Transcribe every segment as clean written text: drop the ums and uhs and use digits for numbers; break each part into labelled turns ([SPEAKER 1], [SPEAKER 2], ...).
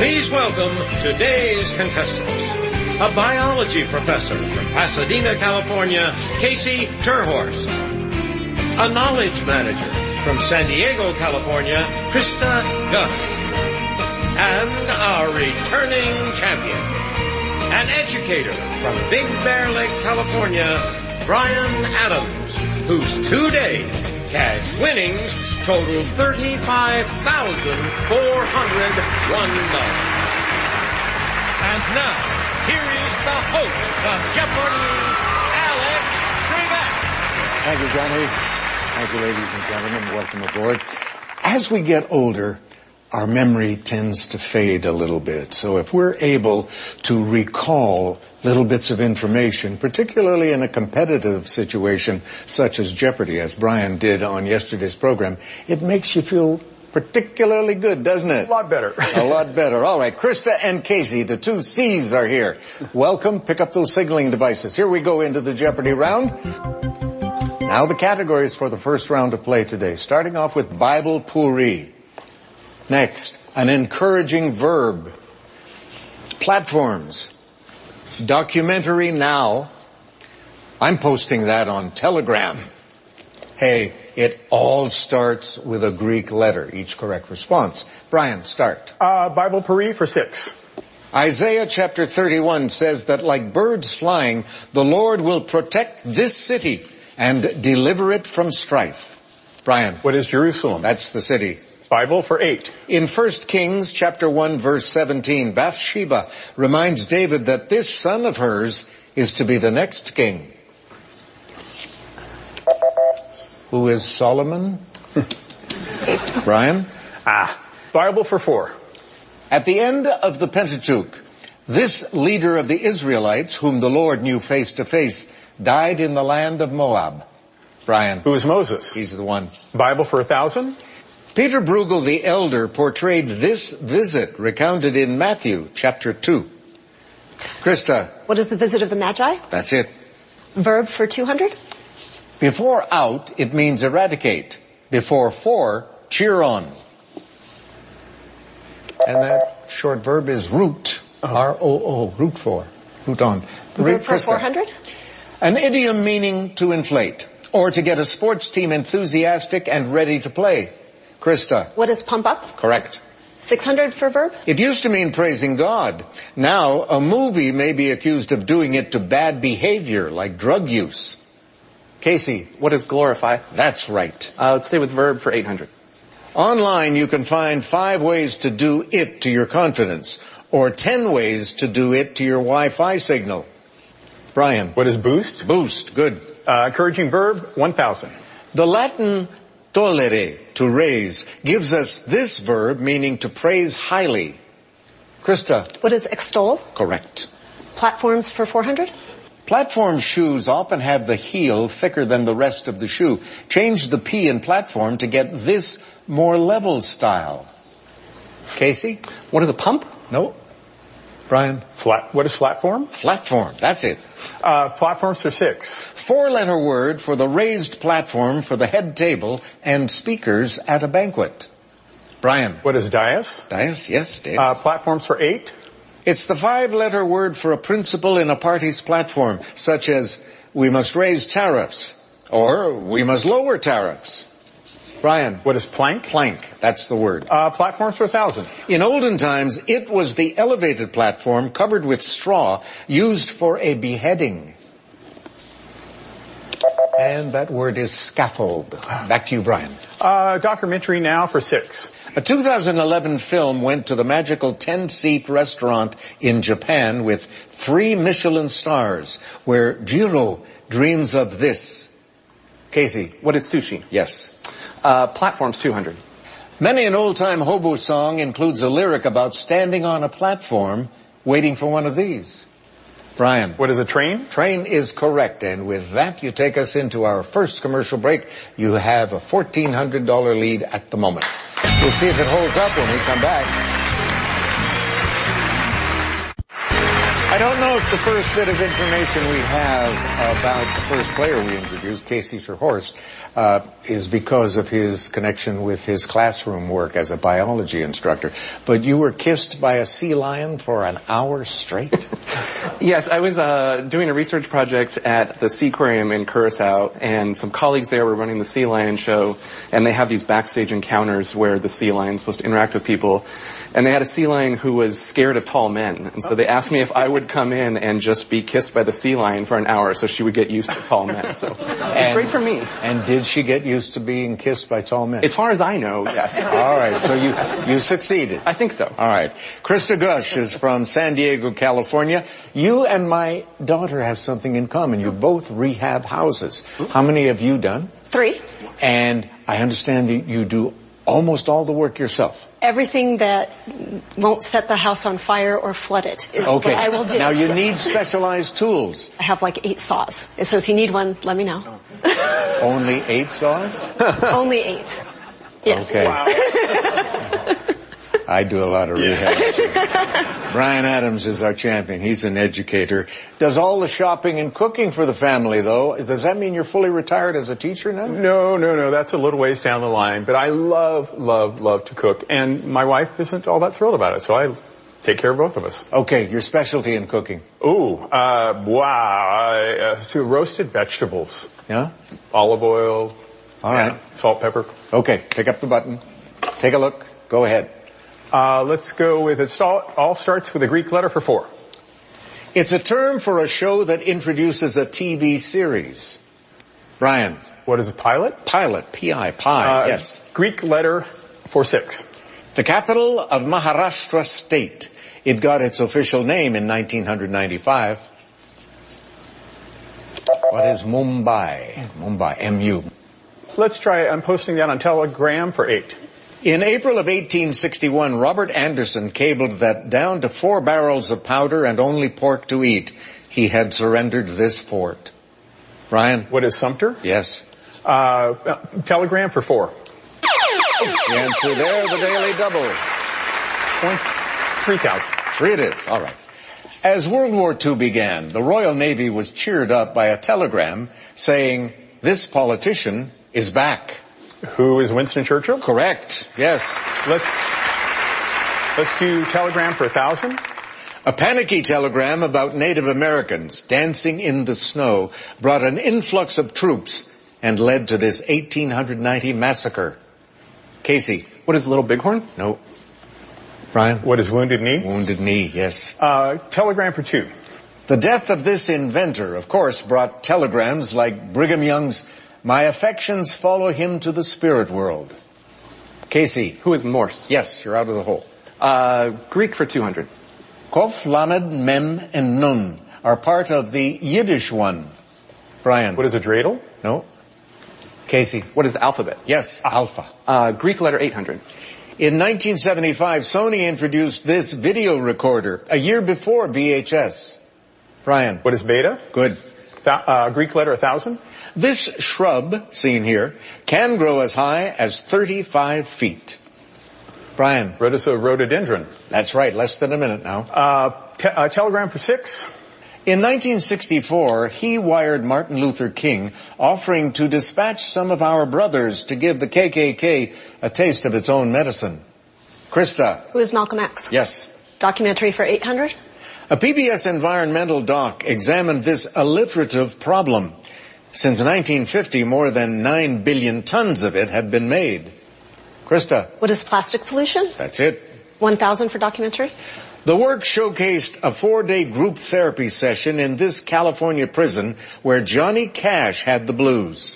[SPEAKER 1] Please welcome today's contestants. A biology professor from Pasadena, California, Casey Terhorst. A knowledge manager from San Diego, California, Krista Gus. And our returning champion, an educator from Big Bear Lake, California, Brian Adams, whose 2-day cash winnings total $35,401. And now, here is the host of Jeopardy, Alex Trebek.
[SPEAKER 2] Thank you, Johnny. Thank you, ladies and gentlemen. Welcome aboard. As we get older, our memory tends to fade a little bit. So if we're able to recall little bits of information, particularly in a competitive situation such as Jeopardy, as Brian did on yesterday's program, it makes you feel particularly good, doesn't it?
[SPEAKER 3] A lot better.
[SPEAKER 2] A lot better. All right, Krista and Casey, the two C's are here. Welcome. Pick up those signaling devices. Here we go into the Jeopardy round. Now the categories for the first round of play today, starting off with Bible Pourri. Next, an encouraging verb. Platforms. Documentary now. I'm posting that on Telegram. Hey, it all starts with a Greek letter, each correct response. Brian, start.
[SPEAKER 3] Bible Pourri for 6.
[SPEAKER 2] Isaiah chapter 31 says that like birds flying, the Lord will protect this city and deliver it from strife. Brian.
[SPEAKER 3] What is Jerusalem?
[SPEAKER 2] That's the city.
[SPEAKER 3] Bible for 8.
[SPEAKER 2] In 1 Kings chapter 1 verse 17, Bathsheba reminds David that this son of hers is to be the next king. Who is Solomon? Brian?
[SPEAKER 3] Bible for 4.
[SPEAKER 2] At the end of the Pentateuch, this leader of the Israelites, whom the Lord knew face to face, died in the land of Moab. Brian?
[SPEAKER 3] Who is Moses?
[SPEAKER 2] He's the one.
[SPEAKER 3] Bible for 1,000.
[SPEAKER 2] Peter Bruegel the elder portrayed this visit recounted in Matthew chapter 2. Krista.
[SPEAKER 4] What is the visit of the Magi?
[SPEAKER 2] That's it.
[SPEAKER 4] Verb for 200.
[SPEAKER 2] Before out, it means eradicate. Before for, cheer on. And that short verb is root. R-O-O, root for. Root on.
[SPEAKER 4] Verb for 400.
[SPEAKER 2] An idiom meaning to inflate, or to get a sports team enthusiastic and ready to play. Krista.
[SPEAKER 4] What is pump up?
[SPEAKER 2] Correct.
[SPEAKER 4] 600 for verb?
[SPEAKER 2] It used to mean praising God. Now, a movie may be accused of doing it to bad behavior, like drug use. Casey.
[SPEAKER 5] What is glorify?
[SPEAKER 2] That's right.
[SPEAKER 5] Let's stay with verb for 800.
[SPEAKER 2] Online, you can find 5 ways to do it to your confidence, or 10 ways to do it to your Wi-Fi signal. Brian.
[SPEAKER 3] What is boost?
[SPEAKER 2] Boost, good.
[SPEAKER 3] Encouraging verb, 1,000.
[SPEAKER 2] The Latin tollere, to raise, gives us this verb meaning to praise highly. Krista.
[SPEAKER 4] What is extol?
[SPEAKER 2] Correct.
[SPEAKER 4] Platforms for 400.
[SPEAKER 2] Platform shoes often have the heel thicker than the rest of the shoe. Change the P in platform to get this more level style. Casey?
[SPEAKER 5] What is a pump?
[SPEAKER 2] No. Brian?
[SPEAKER 3] What is flatform?
[SPEAKER 2] Flatform, that's it.
[SPEAKER 3] Platforms for 6.
[SPEAKER 2] 4-letter word for the raised platform for the head table and speakers at a banquet. Brian?
[SPEAKER 3] What is dais?
[SPEAKER 2] Dais, yes, Dave.
[SPEAKER 3] Platforms for 8.
[SPEAKER 2] It's the 5-letter word for a principle in a party's platform, such as, we must raise tariffs, or we must lower tariffs. Brian?
[SPEAKER 3] What is plank?
[SPEAKER 2] Plank, that's the word.
[SPEAKER 3] Platforms for 1,000.
[SPEAKER 2] In olden times, it was the elevated platform covered with straw used for a beheading. And that word is scaffold. Back to you, Brian.
[SPEAKER 3] Documentary now for 6.
[SPEAKER 2] A 2011 film went to the magical 10-seat restaurant in Japan with 3 Michelin stars, where Jiro dreams of this. Casey.
[SPEAKER 5] What is sushi?
[SPEAKER 2] Yes.
[SPEAKER 5] Platforms 200.
[SPEAKER 2] Many an old-time hobo song includes a lyric about standing on a platform waiting for one of these. Brian.
[SPEAKER 3] What is a train?
[SPEAKER 2] Train is correct. And with that, you take us into our first commercial break. You have a $1,400 lead at the moment. We'll see if it holds up when we come back. I don't know if the first bit of information we have about the first player we introduced, Casey Terhorst, is because of his connection with his classroom work as a biology instructor. But you were kissed by a sea lion for an hour straight?
[SPEAKER 5] Yes, I was doing a research project at the Seaquarium in Curacao, and some colleagues there were running the sea lion show, and they have these backstage encounters where the sea lion's supposed to interact with people. And they had a sea lion who was scared of tall men, and so they asked me if I would come in and just be kissed by the sea lion for an hour so she would get used to tall men. So it's great for me.
[SPEAKER 2] And did she get used to being kissed by tall men?
[SPEAKER 5] As far as I know, yes.
[SPEAKER 2] All right, so you succeeded.
[SPEAKER 5] I think so.
[SPEAKER 2] All right. Krista Gush is from San Diego, California. You and my daughter have something in common. You both rehab houses. How many have you done?
[SPEAKER 4] 3.
[SPEAKER 2] And I understand that you do almost all the work yourself.
[SPEAKER 4] Everything that won't set the house on fire or flood it is what I will do.
[SPEAKER 2] Now you need specialized tools.
[SPEAKER 4] I have like 8 saws. So if you need one, let me know.
[SPEAKER 2] Only 8 saws?
[SPEAKER 4] Only 8. Yes.
[SPEAKER 2] Okay. Wow. I do a lot of rehab too. Brian Adams is our champion. He's an educator. Does all the shopping and cooking for the family, though. Does that mean you're fully retired as a teacher now?
[SPEAKER 3] No. That's a little ways down the line. But I love to cook. And my wife isn't all that thrilled about it. So I take care of both of us.
[SPEAKER 2] Okay, your specialty in cooking.
[SPEAKER 3] So roasted vegetables.
[SPEAKER 2] Yeah?
[SPEAKER 3] Olive oil.
[SPEAKER 2] All right.
[SPEAKER 3] Salt, pepper.
[SPEAKER 2] Okay, pick up the button. Take a look. Go ahead.
[SPEAKER 3] Let's go with it. All starts with a Greek letter for 4.
[SPEAKER 2] It's a term for a show that introduces a TV series. Brian.
[SPEAKER 3] What is a pilot?
[SPEAKER 2] Pilot, P-I, yes.
[SPEAKER 3] Greek letter for 6.
[SPEAKER 2] The capital of Maharashtra state. It got its official name in 1995. What is Mumbai? Mumbai, M-U.
[SPEAKER 3] Let's try, I'm posting that on Telegram for 8.
[SPEAKER 2] In April of 1861, Robert Anderson cabled that down to 4 barrels of powder and only pork to eat, he had surrendered this fort. Brian?
[SPEAKER 3] What is Sumter?
[SPEAKER 2] Yes.
[SPEAKER 3] Telegram for 4.
[SPEAKER 2] The answer there, the Daily Double.
[SPEAKER 3] 3,000.
[SPEAKER 2] 3 it is, all right. As World War II began, the Royal Navy was cheered up by a telegram saying, "This politician is back."
[SPEAKER 3] Who is Winston Churchill?
[SPEAKER 2] Correct, yes.
[SPEAKER 3] Let's do telegram for 1,000.
[SPEAKER 2] A panicky telegram about Native Americans dancing in the snow brought an influx of troops and led to this 1890 massacre. Casey.
[SPEAKER 5] What is Little Bighorn?
[SPEAKER 2] No. Brian?
[SPEAKER 3] What is Wounded Knee?
[SPEAKER 2] Wounded Knee, yes.
[SPEAKER 3] Telegram for 2.
[SPEAKER 2] The death of this inventor, of course, brought telegrams like Brigham Young's "My affections follow him to the spirit world." Casey.
[SPEAKER 5] Who is Morse?
[SPEAKER 2] Yes, you're out of the hole.
[SPEAKER 5] Greek for 200.
[SPEAKER 2] Kof, Lamed, Mem, and Nun are part of the Yiddish one. Brian.
[SPEAKER 3] What is a dreidel?
[SPEAKER 2] No. Casey.
[SPEAKER 5] What is the alphabet?
[SPEAKER 2] Yes, Alpha.
[SPEAKER 5] Greek letter 800.
[SPEAKER 2] In 1975, Sony introduced this video recorder a year before VHS. Brian.
[SPEAKER 3] What is beta?
[SPEAKER 2] Good.
[SPEAKER 3] Greek letter 1,000.
[SPEAKER 2] This shrub, seen here, can grow as high as 35 feet. Brian.
[SPEAKER 3] Rhododendron.
[SPEAKER 2] That's right, less than a minute now.
[SPEAKER 3] Telegram for 6.
[SPEAKER 2] In 1964, he wired Martin Luther King, offering to dispatch some of our brothers to give the KKK a taste of its own medicine. Krista.
[SPEAKER 4] Who is Malcolm X?
[SPEAKER 2] Yes.
[SPEAKER 4] Documentary for 800.
[SPEAKER 2] A PBS environmental doc examined this alliterative problem. Since 1950, more than 9 billion tons of it had been made. Krista.
[SPEAKER 4] What is plastic pollution?
[SPEAKER 2] That's it.
[SPEAKER 4] 1,000 for documentary.
[SPEAKER 2] The work showcased a 4-day group therapy session in this California prison where Johnny Cash had the blues.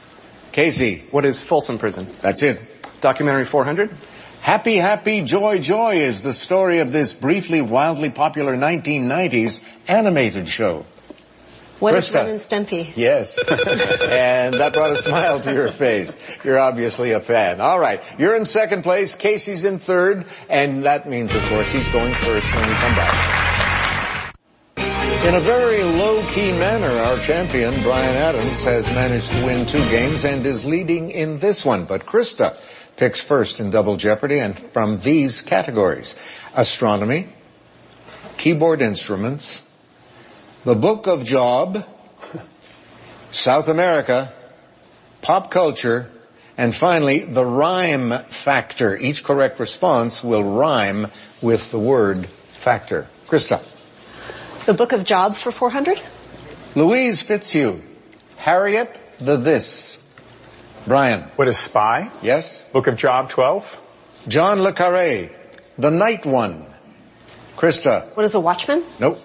[SPEAKER 2] Casey.
[SPEAKER 5] What is Folsom Prison?
[SPEAKER 2] That's it.
[SPEAKER 5] Documentary 400.
[SPEAKER 2] Happy, Happy, Joy, Joy is the story of this briefly, wildly popular 1990s animated show.
[SPEAKER 4] What is
[SPEAKER 2] Krista.
[SPEAKER 4] Ren and Stimpy?
[SPEAKER 2] Yes. And that brought a smile to your face. You're obviously a fan. All right. You're in second place. Casey's in third. And that means, of course, he's going first when we come back. In a very low-key manner, our champion, Brian Adams, has managed to win 2 games and is leading in this one. But Krista picks first in Double Jeopardy and from these categories: astronomy, keyboard instruments, the Book of Job, South America, pop culture, and finally, the rhyme factor. Each correct response will rhyme with the word factor. Krista.
[SPEAKER 4] The Book of Job for 400.
[SPEAKER 2] Louise Fitzhugh. Harriet the This. Brian.
[SPEAKER 3] What is spy?
[SPEAKER 2] Yes.
[SPEAKER 3] Book of Job 12.
[SPEAKER 2] John le Carré. The Night One. Krista.
[SPEAKER 4] What is a watchman?
[SPEAKER 2] Nope.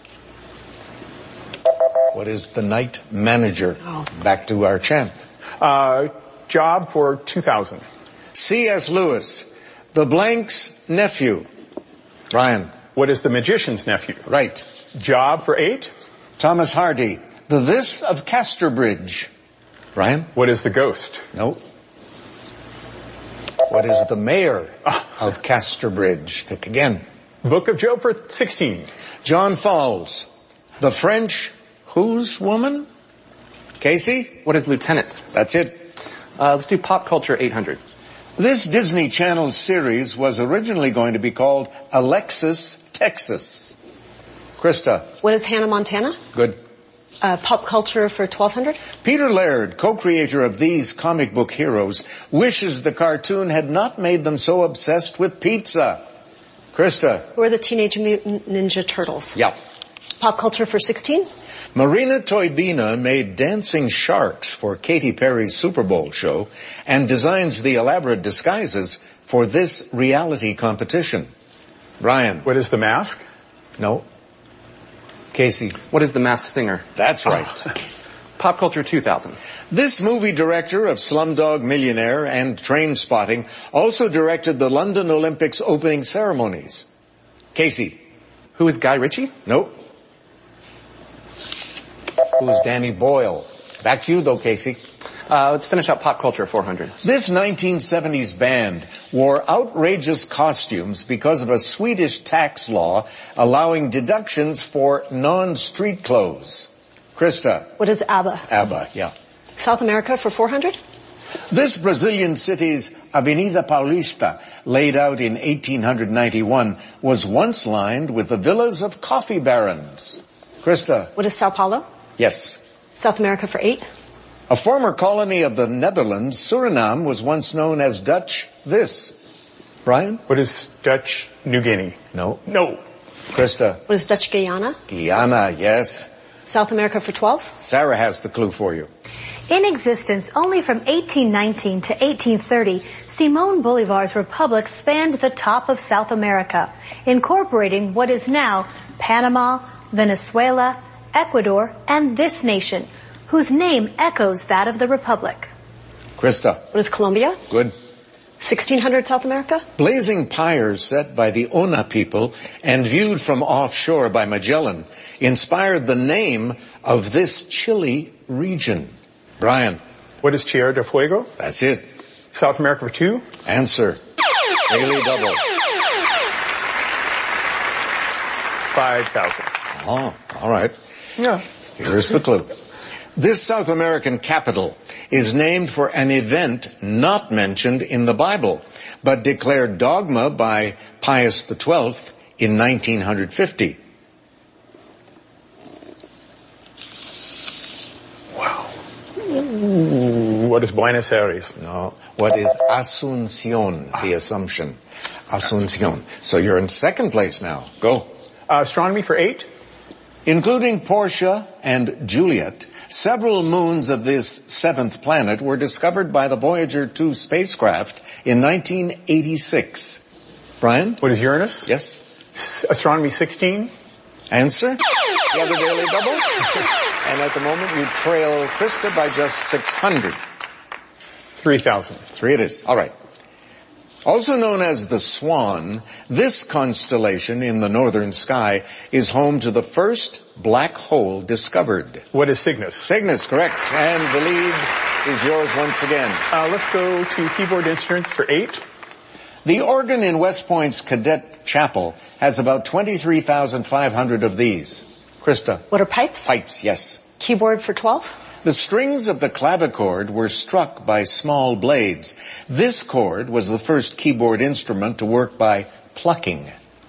[SPEAKER 2] What is the night manager?
[SPEAKER 4] Oh.
[SPEAKER 2] Back to our champ.
[SPEAKER 3] Job for 2,000.
[SPEAKER 2] C.S. Lewis. The Blank's Nephew. Brian.
[SPEAKER 3] What is the magician's nephew?
[SPEAKER 2] Right.
[SPEAKER 3] Job for 8.
[SPEAKER 2] Thomas Hardy. The This of Casterbridge. Brian.
[SPEAKER 3] What is the ghost?
[SPEAKER 2] Nope. What is the mayor of Casterbridge? Pick again.
[SPEAKER 3] Book of Job for 16.
[SPEAKER 2] John Falls. The French whose woman? Casey?
[SPEAKER 5] What is lieutenant?
[SPEAKER 2] That's it.
[SPEAKER 5] Let's do pop culture 800.
[SPEAKER 2] This Disney Channel series was originally going to be called Alexis, Texas. Krista.
[SPEAKER 4] What is Hannah Montana?
[SPEAKER 2] Good.
[SPEAKER 4] Pop culture for 1200.
[SPEAKER 2] Peter Laird, co-creator of these comic book heroes, wishes the cartoon had not made them so obsessed with pizza. Krista.
[SPEAKER 4] Who are the Teenage Mutant Ninja Turtles?
[SPEAKER 2] Yeah.
[SPEAKER 4] Pop culture for 16.
[SPEAKER 2] Marina Toybina made dancing sharks for Katy Perry's Super Bowl show and designs the elaborate disguises for this reality competition. Brian.
[SPEAKER 3] What is the mask?
[SPEAKER 2] No. Casey.
[SPEAKER 5] What is the Masked Singer?
[SPEAKER 2] That's right.
[SPEAKER 5] Pop culture 2000.
[SPEAKER 2] This movie director of Slumdog Millionaire and Trainspotting also directed the London Olympics opening ceremonies. Casey.
[SPEAKER 5] Who is Guy Ritchie?
[SPEAKER 2] Nope. Who's Danny Boyle? Back to you though, Casey.
[SPEAKER 5] Let's finish up pop culture 400.
[SPEAKER 2] This 1970s band wore outrageous costumes because of a Swedish tax law allowing deductions for non-street clothes. Krista.
[SPEAKER 4] What is ABBA?
[SPEAKER 2] ABBA, yeah.
[SPEAKER 4] South America for 400.
[SPEAKER 2] This Brazilian city's Avenida Paulista, laid out in 1891, was once lined with the villas of coffee barons. Krista.
[SPEAKER 4] What is Sao Paulo?
[SPEAKER 2] Yes.
[SPEAKER 4] South America for 8.
[SPEAKER 2] A former colony of the Netherlands, Suriname was once known as Dutch this. Brian?
[SPEAKER 3] What is Dutch New Guinea?
[SPEAKER 2] No.
[SPEAKER 3] No.
[SPEAKER 2] Krista?
[SPEAKER 4] What is Dutch Guyana?
[SPEAKER 2] Guyana, yes.
[SPEAKER 4] South America for 12.
[SPEAKER 2] Sarah has the clue for you.
[SPEAKER 6] In existence only from 1819 to 1830, Simón Bolívar's republic spanned the top of South America, incorporating what is now Panama, Venezuela, Ecuador, and this nation, whose name echoes that of the republic.
[SPEAKER 2] Krista?
[SPEAKER 4] What is Colombia?
[SPEAKER 2] Good.
[SPEAKER 4] 1600 South America.
[SPEAKER 2] Blazing pyres set by the Ona people and viewed from offshore by Magellan inspired the name of this chilly region. Brian?
[SPEAKER 3] What is Tierra del Fuego?
[SPEAKER 2] That's it.
[SPEAKER 3] South America for 2.
[SPEAKER 2] Answer. Daily double.
[SPEAKER 3] 5,000.
[SPEAKER 2] Oh, all right.
[SPEAKER 3] Yeah.
[SPEAKER 2] Here's the clue. This South American capital is named for an event not mentioned in the Bible, but declared dogma by Pius XII in 1950.
[SPEAKER 3] Wow. What is Buenos Aires?
[SPEAKER 2] No. What is Asunción, the Assumption? Asunción. So you're in second place now. Go.
[SPEAKER 3] Astronomy for 8.
[SPEAKER 2] Including Portia and Juliet, several moons of this seventh planet were discovered by the Voyager 2 spacecraft in 1986. Brian?
[SPEAKER 3] What is Uranus?
[SPEAKER 2] Yes.
[SPEAKER 3] Astronomy 16.
[SPEAKER 2] Answer? The other daily double. And at the moment you trail Krista by just 600.
[SPEAKER 3] 3,000.
[SPEAKER 2] 3 it is. All right. Also known as the Swan, this constellation in the northern sky is home to the first black hole discovered.
[SPEAKER 3] What is Cygnus?
[SPEAKER 2] Cygnus, correct. And the lead is yours once again.
[SPEAKER 3] Let's go to keyboard instruments for 8.
[SPEAKER 2] The organ in West Point's Cadet Chapel has about 23,500 of these. Krista?
[SPEAKER 4] What are pipes?
[SPEAKER 2] Pipes, yes.
[SPEAKER 4] Keyboard for 12.
[SPEAKER 2] The strings of the clavichord were struck by small blades. This chord was the first keyboard instrument to work by plucking.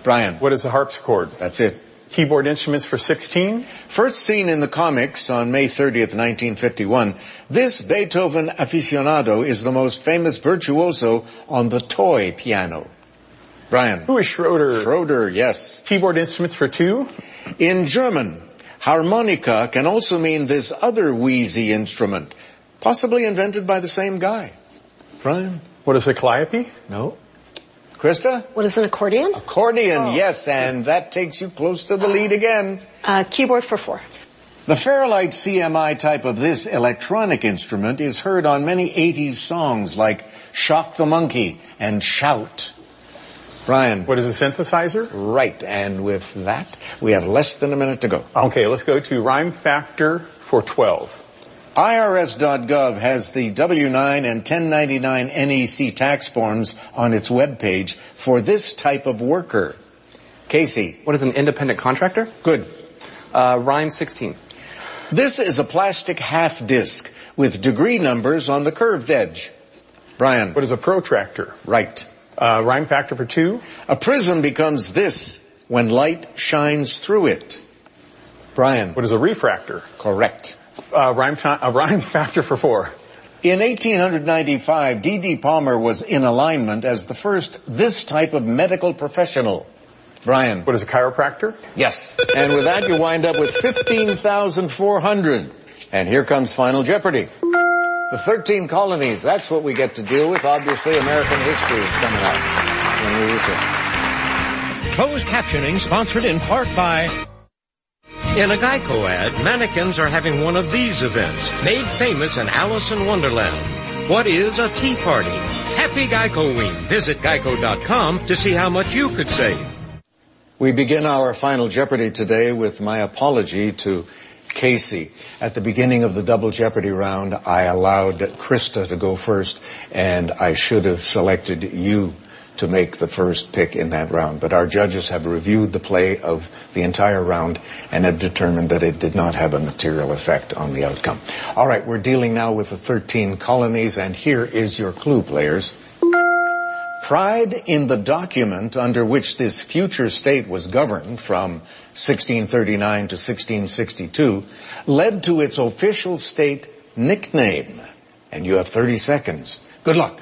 [SPEAKER 2] Brian.
[SPEAKER 3] What is a harpsichord?
[SPEAKER 2] That's it.
[SPEAKER 3] Keyboard instruments for 16.
[SPEAKER 2] First seen in the comics on May 30th, 1951, this Beethoven aficionado is the most famous virtuoso on the toy piano. Brian.
[SPEAKER 3] Who is Schroeder?
[SPEAKER 2] Schroeder, yes.
[SPEAKER 3] Keyboard instruments for 2.
[SPEAKER 2] In German, harmonica can also mean this other wheezy instrument, possibly invented by the same guy. Brian?
[SPEAKER 3] What is a calliope?
[SPEAKER 2] No. Krista?
[SPEAKER 4] What is an accordion?
[SPEAKER 2] Accordion, yes, and that takes you close to the lead again.
[SPEAKER 4] Keyboard for 4.
[SPEAKER 2] The Fairlight CMI type of this electronic instrument is heard on many 80s songs like Shock the Monkey and Shout. Brian.
[SPEAKER 3] What is a synthesizer?
[SPEAKER 2] Right, and with that, we have less than a minute to go.
[SPEAKER 3] Okay, let's go to rhyme factor for 12.
[SPEAKER 2] IRS.gov has the W-9 and 1099 NEC tax forms on its webpage for this type of worker. Casey.
[SPEAKER 5] What is an independent contractor?
[SPEAKER 2] Good.
[SPEAKER 5] Rhyme 16.
[SPEAKER 2] This is a plastic half disc with degree numbers on the curved edge. Brian.
[SPEAKER 3] What is a protractor?
[SPEAKER 2] Right.
[SPEAKER 3] Rhyme factor for 2.
[SPEAKER 2] A prism becomes this when light shines through it. Brian.
[SPEAKER 3] What is a refractor?
[SPEAKER 2] Correct.
[SPEAKER 3] Rhyme factor for 4.
[SPEAKER 2] In 1895, D.D. Palmer was in alignment as the first this type of medical professional. Brian.
[SPEAKER 3] What is a chiropractor?
[SPEAKER 2] Yes. And with that, you wind up with 15,400. And here comes Final Jeopardy. The 13 colonies, that's what we get to deal with. Obviously, American history is coming up when we return.
[SPEAKER 1] Closed captioning sponsored in part by... In a Geico ad, mannequins are having one of these events, made famous in Alice in Wonderland. What is a tea party? Happy Geico-wing. Visit geico.com to see how much you could save.
[SPEAKER 2] We begin our Final Jeopardy today with my apology to Casey. At the beginning of the Double Jeopardy round, I allowed Krista to go first, and I should have selected you to make the first pick in that round. But our judges have reviewed the play of the entire round and have determined that it did not have a material effect on the outcome. All right, we're dealing now with the 13 colonies, and here is your clue, players. Pride in the document under which this future state was governed from 1639 to 1662 led to its official state nickname. And you have 30 seconds. Good luck.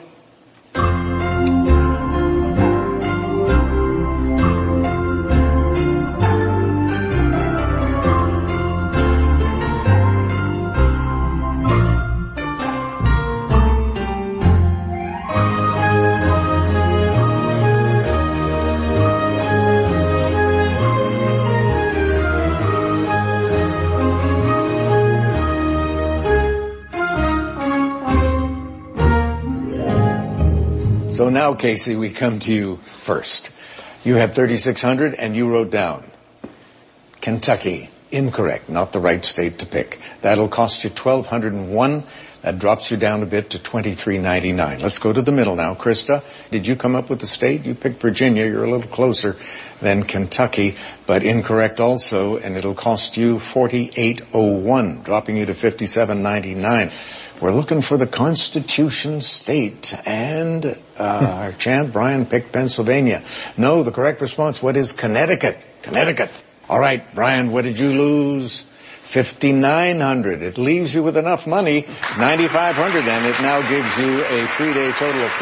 [SPEAKER 2] So now, Casey, we come to you first. You had 3,600 and you wrote down Kentucky. Incorrect. Not the right state to pick. That'll cost you 1,201. That drops you down a bit to 23.99. Let's go to the middle now. Krista, did you come up with the state? You picked Virginia. You're a little closer than Kentucky, but incorrect also, and it'll cost you 48.01, dropping you to 57.99. We're looking for the Constitution state, and our champ, Brian, picked Pennsylvania. No, the correct response, what is Connecticut? Connecticut. All right, Brian, what did you lose? 5,900. It leaves you with enough money, 9,500, and it now gives you a 3-day total of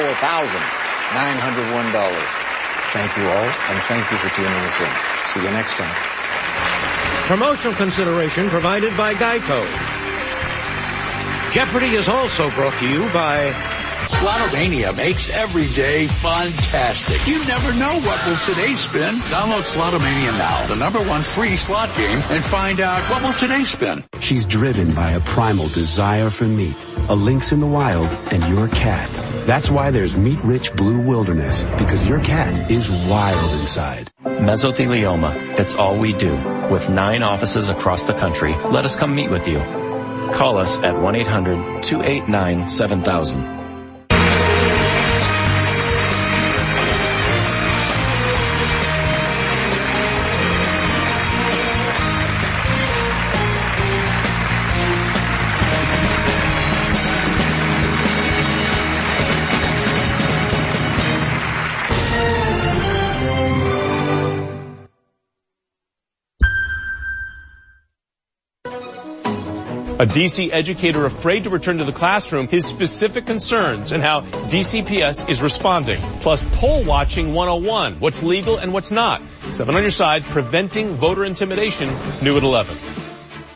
[SPEAKER 2] $44,901. Thank you all, and thank you for tuning us in. See you next time.
[SPEAKER 1] Promotional consideration provided by Geico. Jeopardy is also brought to you by...
[SPEAKER 7] Slotomania makes every day fantastic. You never know what will today spin. Download Slotomania now, the #1 free slot game, and find out what will today spin.
[SPEAKER 8] She's driven by a primal desire for meat, a lynx in the wild, and your cat. That's why there's Meat-Rich Blue Wilderness, because your cat is wild inside.
[SPEAKER 9] Mesothelioma, it's all we do. With 9 offices across the country, let us come meet with you. Call us at 1-800-289-7000.
[SPEAKER 10] A D.C. educator afraid to return to the classroom, his specific concerns, and how DCPS is responding. Plus, poll watching 101, what's legal and what's not. 7 on your side, preventing voter intimidation, new at 11.